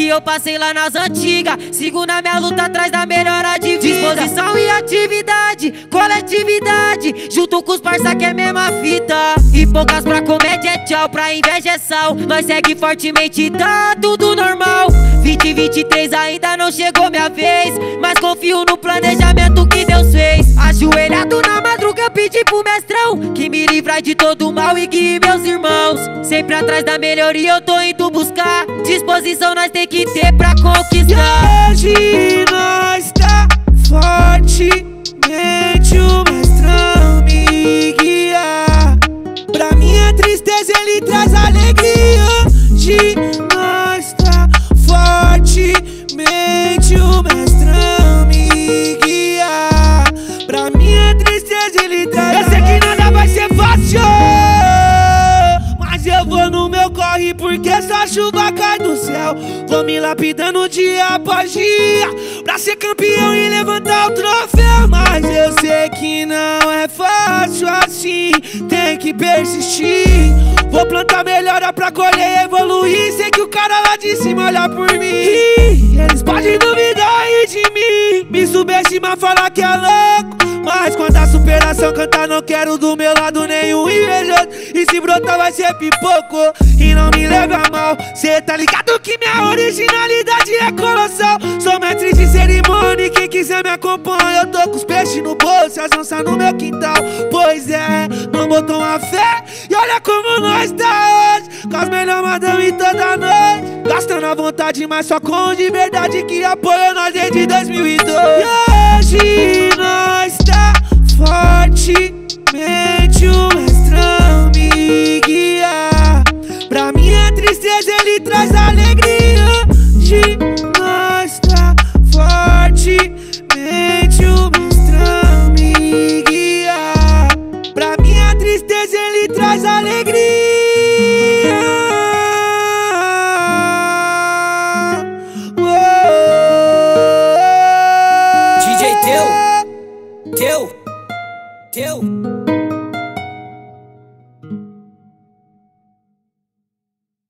que eu passei lá nas antigas. Sigo na minha luta atrás da melhora de vida. Disposição e atividade, coletividade, junto com os parça que é mesma fita. E poucas pra comédia é tchau, pra inveja é sal. Nós segue fortemente, tá tudo normal. 2023 ainda não chegou minha vez, mas confio no planejamento que Deus fez. Ajoelhado na madruga pedi pro mestrão que me livrai de todo mal e guie meus irmãos. Sempre atrás da melhoria eu tô indo buscar. Disposição nós tem que ter pra conquistar. E hoje nós tá fortemente, o mestrão me guia. Pra minha tristeza ele traz alegria. Hoje nós tá fortemente, o mestrão me guia. Pra minha tristeza ele traz. Eu sei que nada vai ser fácil, mas eu vou no meu corre porque essa chuva cai do céu. Vou me lapidando dia após dia pra ser campeão e levantar o troféu. Mas eu sei que não é fácil assim, tem que persistir. Vou plantar melhora pra colher e evoluir. Sei que o cara lá de cima olha por mim. Eles podem duvidar aí de mim, me subestimar, falar que é louco, mas quando a superação cantar não quero do meu lado nenhum invejoso. E se brotar vai ser pipoco, e não me leve a mal. Cê tá ligado que minha originalidade é colossal. Sou mestre de cerimônia e quem quiser me acompanha. Eu tô com os peixes no bolso, as onças no meu quintal. Pois é, não botou uma fé, e olha como nós tá hoje, com as melhores madame toda noite, gastando à vontade, mas só com de verdade que apoia nós desde 2002. E hoje nós tá fortemente, o mestrão me guia. Pra minha tristeza ele traz